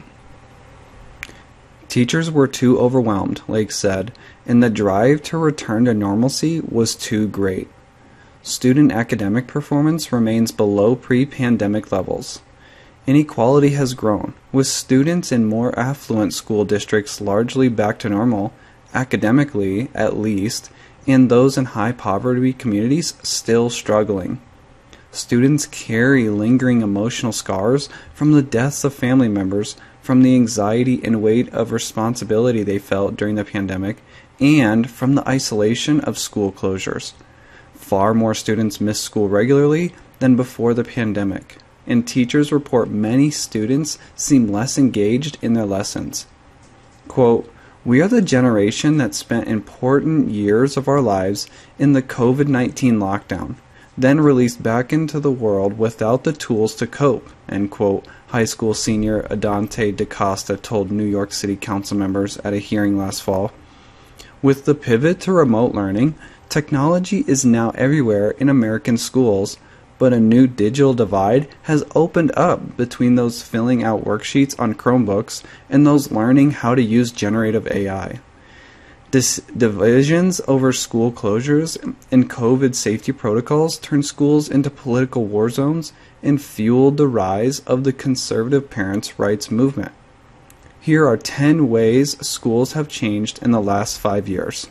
[SPEAKER 2] Teachers were too overwhelmed, Lake said, and the drive to return to normalcy was too great. Student academic performance remains below pre-pandemic levels. Inequality has grown, with students in more affluent school districts largely back to normal, academically at least, and those in high poverty communities still struggling. Students carry lingering emotional scars from the deaths of family members, from the anxiety and weight of responsibility they felt during the pandemic, and from the isolation of school closures. Far more students miss school regularly than before the pandemic, and teachers report many students seem less engaged in their lessons. Quote, "We are the generation that spent important years of our lives in the COVID nineteen lockdown, then released back into the world without the tools to cope," end quote, high school senior Adante DaCosta told New York City Council members at a hearing last fall. With the pivot to remote learning, technology is now everywhere in American schools, but a new digital divide has opened up between those filling out worksheets on Chromebooks and those learning how to use generative A I. This divisions over school closures and COVID safety protocols turned schools into political war zones and fueled the rise of the conservative parents' rights movement. Here are ten ways schools have changed in the last five years.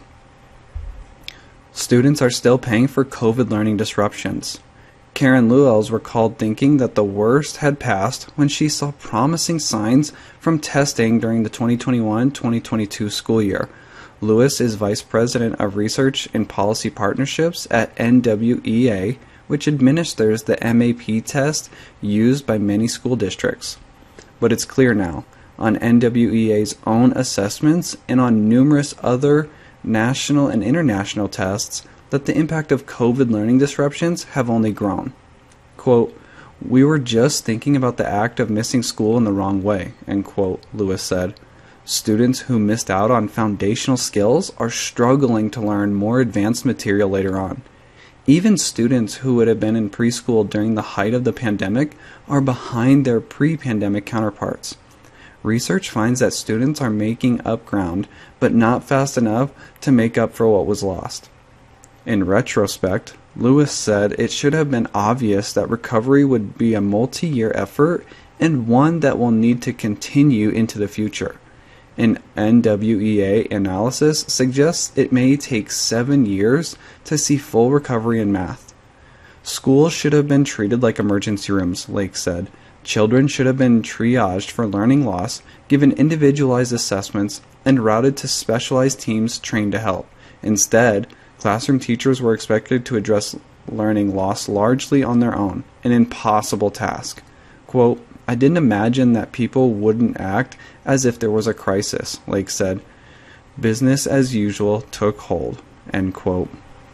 [SPEAKER 2] Students are still paying for COVID learning disruptions. Karen Lewells recalled thinking that the worst had passed when she saw promising signs from testing during the twenty twenty-one twenty twenty-two school year. Lewis is Vice President of Research and Policy Partnerships at N W E A, which administers the M A P test used by many school districts. But it's clear now, on N W E A's own assessments and on numerous other national and international tests, that the impact of COVID learning disruptions have only grown. Quote, "We were just thinking about the act of missing school in the wrong way," end quote, Lewis said. Students who missed out on foundational skills are struggling to learn more advanced material later on. Even students who would have been in preschool during the height of the pandemic are behind their pre-pandemic counterparts. Research finds that students are making up ground, but not fast enough to make up for what was lost. In retrospect, Lewis said it should have been obvious that recovery would be a multi-year effort and one that will need to continue into the future. An N W E A analysis suggests it may take seven years to see full recovery in math. Schools should have been treated like emergency rooms, Lake said. Children should have been triaged for learning loss, given individualized assessments, and routed to specialized teams trained to help. Instead, classroom teachers were expected to address learning loss largely on their own, an impossible task. Quote, "I didn't imagine that people wouldn't act as if there was a crisis," Lake said. "Business as usual took hold," end quote.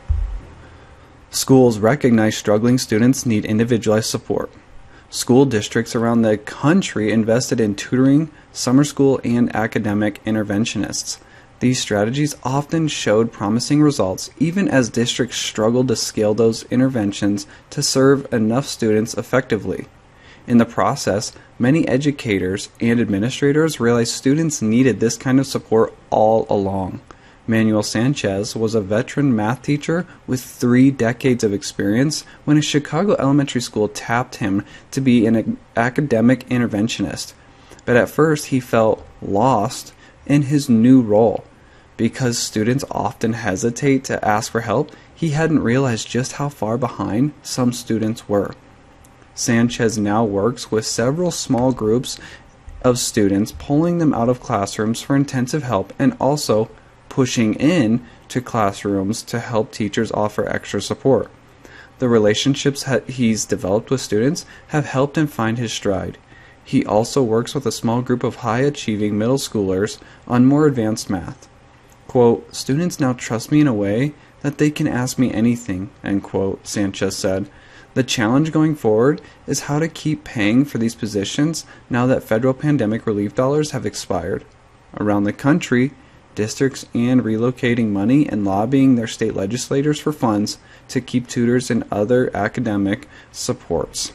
[SPEAKER 2] Schools recognize struggling students need individualized support. School districts around the country invested in tutoring, summer school, and academic interventionists. These strategies often showed promising results, even as districts struggled to scale those interventions to serve enough students effectively. In the process, many educators and administrators realized students needed this kind of support all along. Manuel Sanchez was a veteran math teacher with three decades of experience when a Chicago elementary school tapped him to be an academic interventionist. But at first he felt lost in his new role. Because students often hesitate to ask for help, he hadn't realized just how far behind some students were. Sanchez now works with several small groups of students, pulling them out of classrooms for intensive help and also pushing in to classrooms to help teachers offer extra support. The relationships ha- he's developed with students have helped him find his stride. He also works with a small group of high-achieving middle schoolers on more advanced math. Quote, "Students now trust me in a way that they can ask me anything," end quote, Sanchez said. The challenge going forward is how to keep paying for these positions now that federal pandemic relief dollars have expired. Around the country, districts and relocating money and lobbying their state legislators for funds to keep tutors and other academic supports.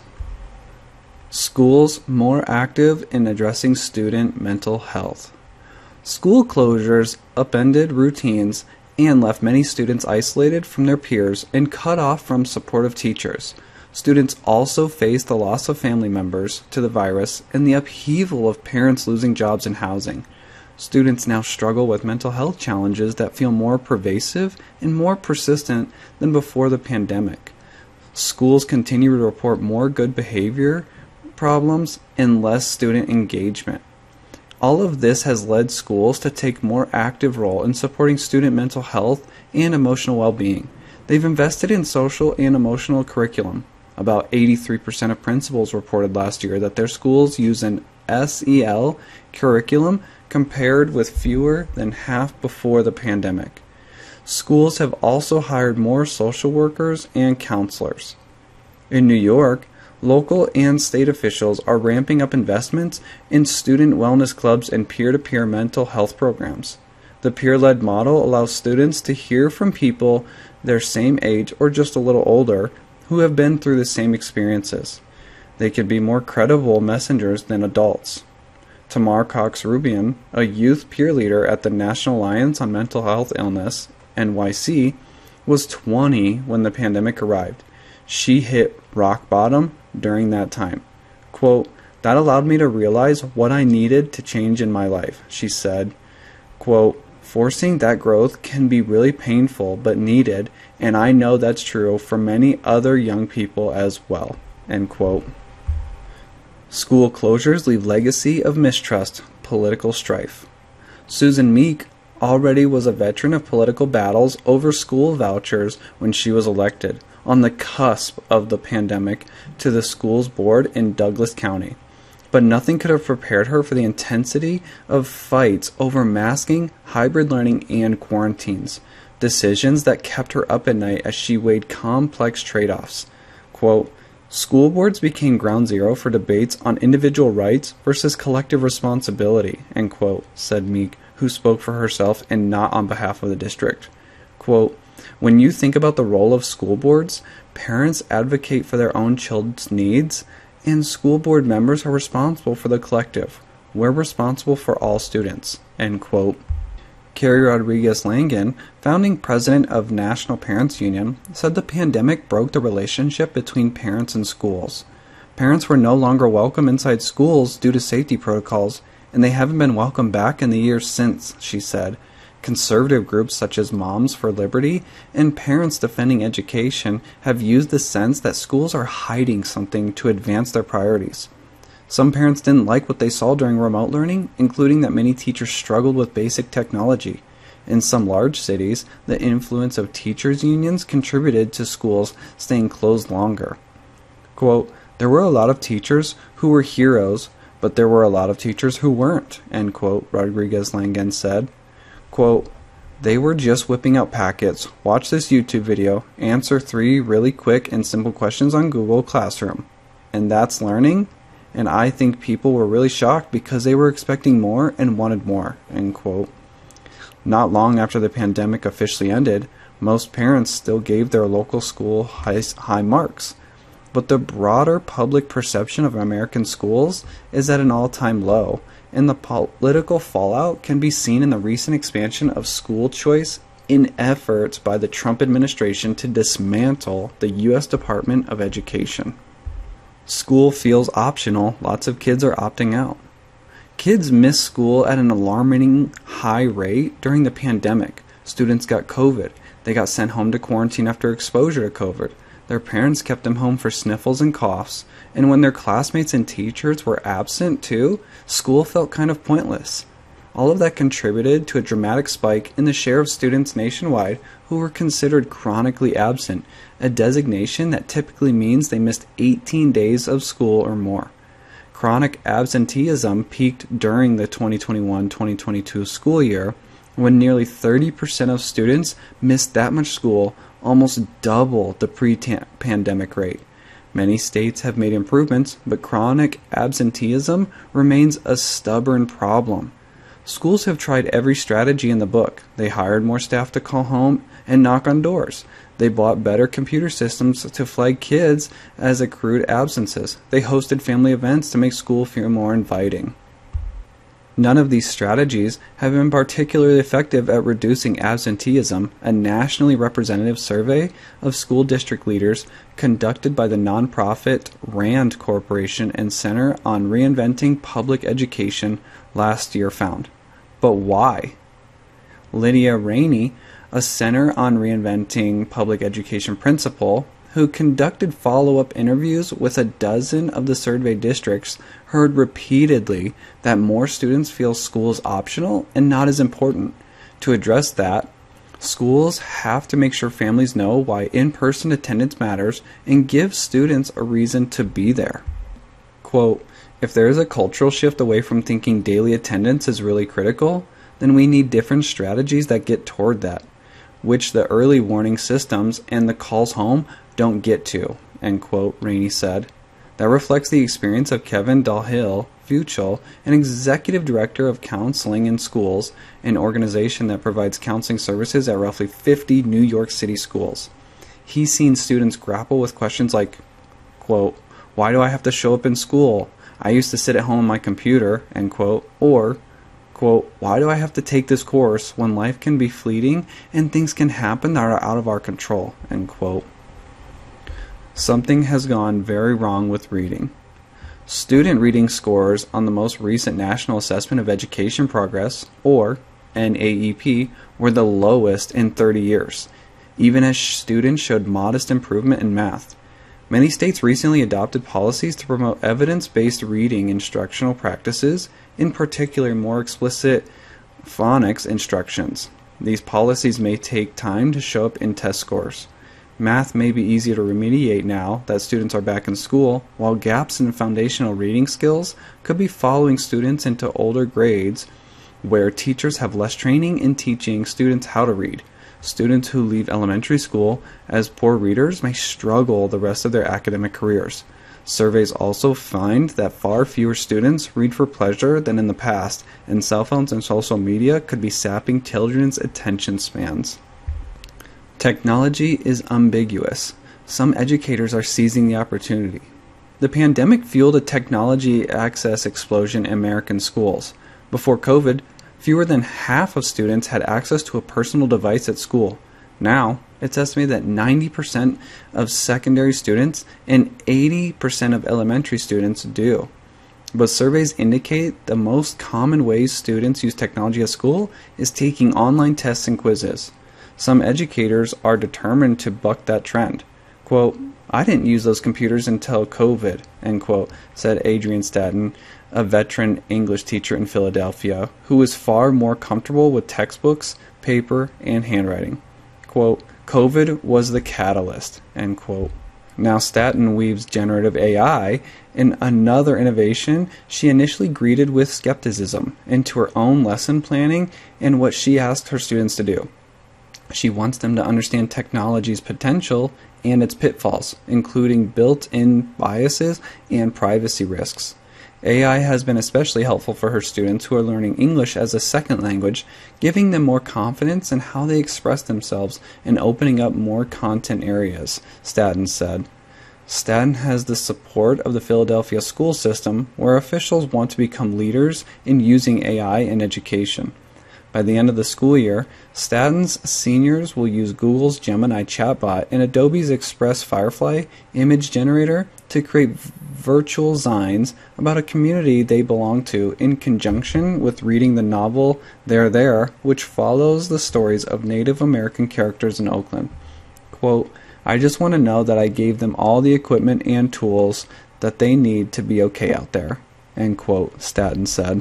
[SPEAKER 2] Schools more active in addressing student mental health. School closures upended routines and left many students isolated from their peers and cut off from supportive teachers. Students also faced the loss of family members to the virus and the upheaval of parents losing jobs and housing. Students now struggle with mental health challenges that feel more pervasive and more persistent than before the pandemic. Schools continue to report more good behavior problems and less student engagement. All of this has led schools to take a more active role in supporting student mental health and emotional well-being. They've invested in social and emotional curriculum. About eighty-three percent of principals reported last year that their schools use an S E L curriculum compared with fewer than half before the pandemic. Schools have also hired more social workers and counselors. In New York, local and state officials are ramping up investments in student wellness clubs and peer-to-peer mental health programs. The peer-led model allows students to hear from people their same age or just a little older who have been through the same experiences. They can be more credible messengers than adults. Tamar Cox Rubian, a youth peer leader at the National Alliance on Mental Health Illness, N Y C, was twenty when the pandemic arrived. She hit rock bottom during that time. Quote, "That allowed me to realize what I needed to change in my life," she said. Quote, "Forcing that growth can be really painful but needed, and I know that's true for many other young people as well." End quote. School closures leave legacy of mistrust, political strife. Susan Meek already was a veteran of political battles over school vouchers when she was elected, on the cusp of the pandemic, to the schools board in Douglas County. But nothing could have prepared her for the intensity of fights over masking, hybrid learning, and quarantines, decisions that kept her up at night as she weighed complex trade-offs. Quote, "School boards became ground zero for debates on individual rights versus collective responsibility," end quote, said Meek, who spoke for herself and not on behalf of the district. Quote, "When you think about the role of school boards, parents advocate for their own children's needs, and school board members are responsible for the collective. We're responsible for all students," end quote. Carrie Rodriguez Langan, founding president of National Parents Union, said the pandemic broke the relationship between parents and schools. Parents were no longer welcome inside schools due to safety protocols, and they haven't been welcome back in the years since, she said. Conservative groups such as Moms for Liberty and Parents Defending Education have used the sense that schools are hiding something to advance their priorities. Some parents didn't like what they saw during remote learning, including that many teachers struggled with basic technology. In some large cities, the influence of teachers' unions contributed to schools staying closed longer. Quote, "There were a lot of teachers who were heroes, but there were a lot of teachers who weren't," end quote, Rodriguez Langan said. Quote, "They were just whipping out packets, watch this YouTube video, answer three really quick and simple questions on Google Classroom. And that's learning? And I think people were really shocked because they were expecting more and wanted more," end quote. Not long after the pandemic officially ended, most parents still gave their local school high, high marks. But the broader public perception of American schools is at an all-time low, and the political fallout can be seen in the recent expansion of school choice in efforts by the Trump administration to dismantle the U S Department of Education. School feels optional. Lots of kids are opting out. Kids miss school at an alarming high rate during the pandemic. Students got COVID. They got sent home to quarantine after exposure to COVID. Their parents kept them home for sniffles and coughs. And when their classmates and teachers were absent too, school felt kind of pointless. All of that contributed to a dramatic spike in the share of students nationwide who were considered chronically absent, a designation that typically means they missed eighteen days of school or more. Chronic absenteeism peaked during the twenty twenty-one twenty twenty-two school year, when nearly thirty percent of students missed that much school, almost double the pre-pandemic rate. Many states have made improvements, but chronic absenteeism remains a stubborn problem. Schools have tried every strategy in the book. They hired more staff to call home and knock on doors. They bought better computer systems to flag kids as accrued absences. They hosted family events to make school feel more inviting. None of these strategies have been particularly effective at reducing absenteeism. A nationally representative survey of school district leaders conducted by the nonprofit RAND Corporation and Center on Reinventing Public Education last year found. But why? Lydia Rainey, a Center on Reinventing Public Education principal, who conducted follow-up interviews with a dozen of the survey districts, heard repeatedly that more students feel school is optional and not as important. To address that, schools have to make sure families know why in-person attendance matters and give students a reason to be there. Quote, "If there is a cultural shift away from thinking daily attendance is really critical, then we need different strategies that get toward that, which the early warning systems and the calls home don't get to," end quote, Rainey said. That reflects the experience of Kevin Dalhill Fuchel, an executive director of counseling in schools, an organization that provides counseling services at roughly fifty New York City schools. He's seen students grapple with questions like, quote, "Why do I have to show up in school? I used to sit at home on my computer, end quote, or, quote, why do I have to take this course when life can be fleeting and things can happen that are out of our control, end quote. Something has gone very wrong with reading. Student reading scores on the most recent National Assessment of Education Progress, or N A E P, were the lowest in thirty years, even as students showed modest improvement in math. Many states recently adopted policies to promote evidence-based reading instructional practices, in particular more explicit phonics instructions. These policies may take time to show up in test scores. Math may be easier to remediate now that students are back in school, while gaps in foundational reading skills could be following students into older grades where teachers have less training in teaching students how to read. Students who leave elementary school as poor readers may struggle the rest of their academic careers. Surveys also find that far fewer students read for pleasure than in the past, and cell phones and social media could be sapping children's attention spans. Technology is ambiguous. Some educators are seizing the opportunity. The pandemic fueled a technology access explosion in American schools. Before COVID, fewer than half of students had access to a personal device at school. Now, it's estimated that ninety percent of secondary students and eighty percent of elementary students do. But surveys indicate the most common ways students use technology at school is taking online tests and quizzes. Some educators are determined to buck that trend. Quote, I didn't use those computers until COVID, end quote, said Adrian Staton, a veteran English teacher in Philadelphia, who is far more comfortable with textbooks, paper, and handwriting. Quote, COVID was the catalyst, end quote. Now Staton weaves generative A I in another innovation she initially greeted with skepticism into her own lesson planning and what she asked her students to do. She wants them to understand technology's potential and its pitfalls, including built-in biases and privacy risks. A I has been especially helpful for her students who are learning English as a second language, giving them more confidence in how they express themselves and opening up more content areas, Staton said. Staton has the support of the Philadelphia school system, where officials want to become leaders in using A I in education. By the end of the school year, Staton's seniors will use Google's Gemini chatbot and Adobe's Express Firefly image generator to create virtual zines about a community they belong to in conjunction with reading the novel They're There, which follows the stories of Native American characters in Oakland. Quote, I just want to know that I gave them all the equipment and tools that they need to be okay out there, end quote, Staton said.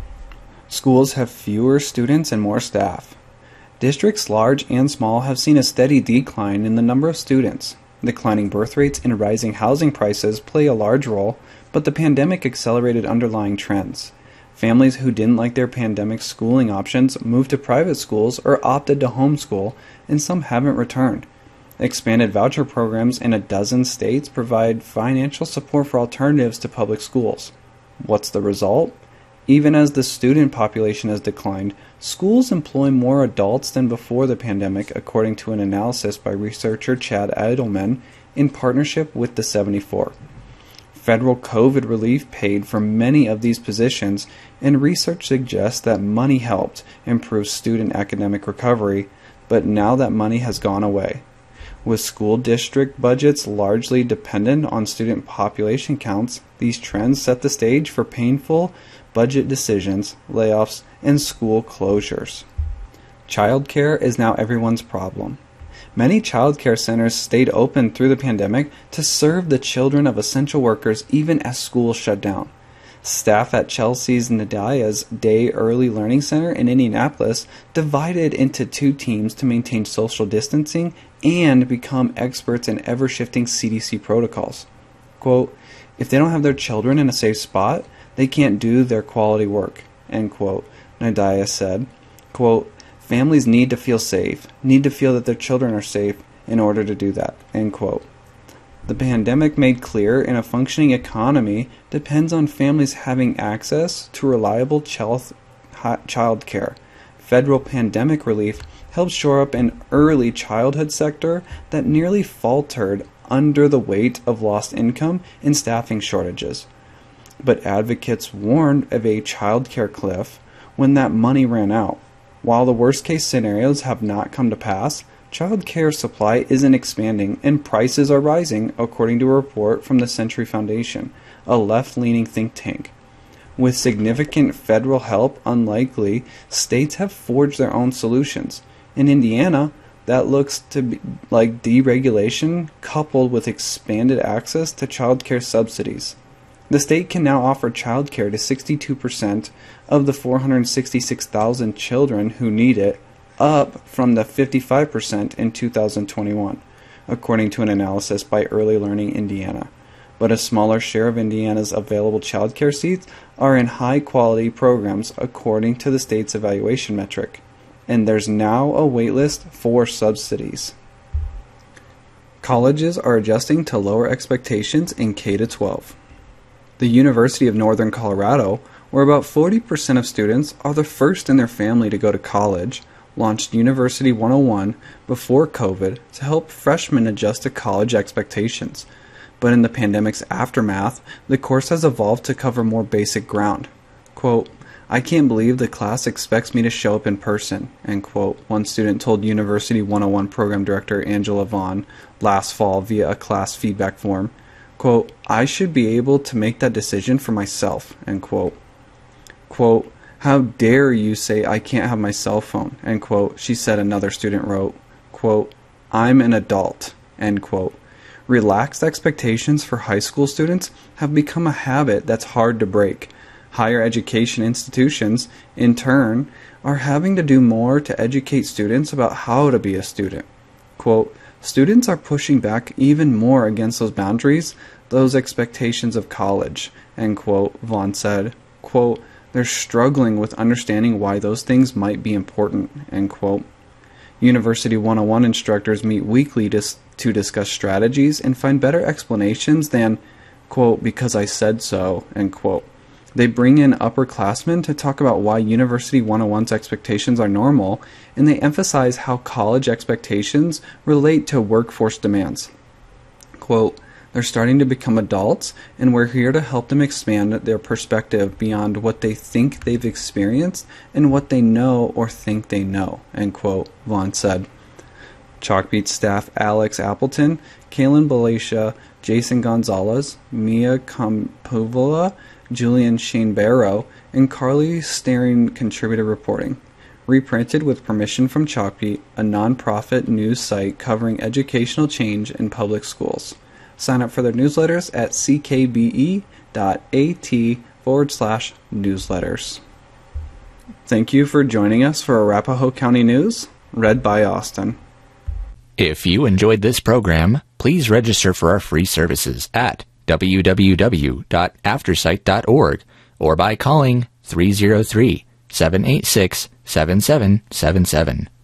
[SPEAKER 2] Schools have fewer students and more staff. Districts large and small have seen a steady decline in the number of students. Declining birth rates and rising housing prices play a large role, but the pandemic accelerated underlying trends. Families who didn't like their pandemic schooling options moved to private schools or opted to homeschool, and some haven't returned. Expanded voucher programs in a dozen states provide financial support for alternatives to public schools. What's the result? Even as the student population has declined, schools employ more adults than before the pandemic, according to an analysis by researcher Chad Edelman in partnership with the seventy-four. Federal COVID relief paid for many of these positions, and research suggests that money helped improve student academic recovery, but now that money has gone away. With school district budgets largely dependent on student population counts, these trends set the stage for painful budget decisions, layoffs, and school closures. Childcare is now everyone's problem. Many childcare centers stayed open through the pandemic to serve the children of essential workers even as schools shut down. Staff at Chelsea's Nadia's Day Early Learning Center in Indianapolis divided into two teams to maintain social distancing and become experts in ever-shifting C D C protocols. Quote, if they don't have their children in a safe spot, they can't do their quality work, end quote, Nadia said. Quote, families need to feel safe, need to feel that their children are safe in order to do that, end quote. The pandemic made clear in a functioning economy depends on families having access to reliable child care. Federal pandemic relief helped shore up an early childhood sector that nearly faltered under the weight of lost income and staffing shortages. but advocates warned of a childcare cliff when that money ran out. While the worst-case scenarios have not come to pass, child care supply isn't expanding and prices are rising, according to a report from the Century Foundation, a left-leaning think tank. With significant federal help unlikely, states have forged their own solutions. In Indiana, that looks to be like deregulation coupled with expanded access to child care subsidies. The state can now offer child care to sixty-two percent of the four hundred sixty-six thousand children who need it, up from the fifty-five percent in two thousand twenty-one, according to an analysis by Early Learning Indiana. But a smaller share of Indiana's available child care seats are in high-quality programs according to the state's evaluation metric, and there's now a waitlist for subsidies. Colleges are adjusting to lower expectations in K through twelve. The University of Northern Colorado, where about forty percent of students are the first in their family to go to college, launched University one oh one before COVID to help freshmen adjust to college expectations. But in the pandemic's aftermath, the course has evolved to cover more basic ground. Quote, "I can't believe the class expects me to show up in person," end quote, one student told University one oh one program director Angela Vaughn last fall via a class feedback form. Quote, "I should be able to make that decision for myself," end quote. Quote, "How dare you say I can't have my cell phone," end quote, she said another student wrote. Quote, "I'm an adult," end quote. Relaxed expectations for high school students have become a habit that's hard to break. Higher education institutions, in turn, are having to do more to educate students about how to be a student. Quote, "Students are pushing back even more against those boundaries, those expectations of college," end quote, Vaughn said. Quote, "They're struggling with understanding why those things might be important," end quote. University one oh one instructors meet weekly to, to discuss strategies and find better explanations than, quote, "because I said so," end quote. They bring in upperclassmen to talk about why University one oh one's expectations are normal, and they emphasize how college expectations relate to workforce demands. Quote, "They're starting to become adults, and we're here to help them expand their perspective beyond what they think they've experienced and what they know or think they know," end quote, Vaughn said. Chalkbeat staff Alex Appleton, Kaylin Balacia, Jason Gonzalez, Mia Compovola, Julian Shane Barrow, and Carly Staring contributed reporting. Reprinted with permission from Chalkbeat, a non-profit news site covering educational change in public schools. Sign up for their newsletters at ckbe.at forward slash newsletters. Thank you for joining us for Arapahoe County News, read by Austin.
[SPEAKER 3] If you enjoyed this program, please register for our free services at w w w dot aftersight dot org or by calling three oh three, seven eight six, seven seven seven seven.